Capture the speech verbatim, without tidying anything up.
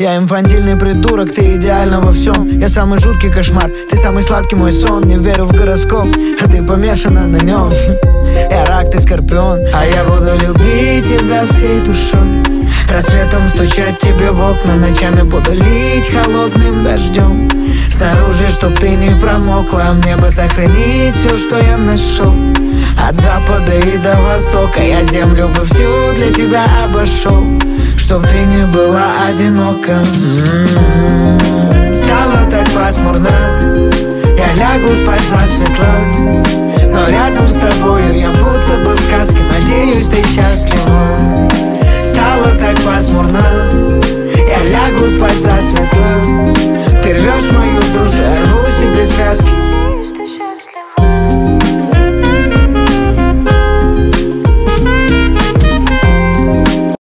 Я инфантильный придурок, ты идеальна во всем. Я самый жуткий кошмар, ты самый сладкий мой сон. Не верю в гороскоп, а ты помешана на нем. Я рак, ты скорпион, а я буду любить тебя всей душой. Рассветом стучать тебе в окна, ночами буду лить холодным дождем. Снаружи, чтоб ты не промокла, мне бы сохранить все, что я нашел. От запада и до востока я землю бы всю для тебя обошел, чтоб ты не была одинока. М-м-м. Стало так пасмурно, я лягу спать засветло, но рядом с тобою я будто бы в сказке. Надеюсь, ты счастлива. Стало так пасмурно, я лягу спать засветло,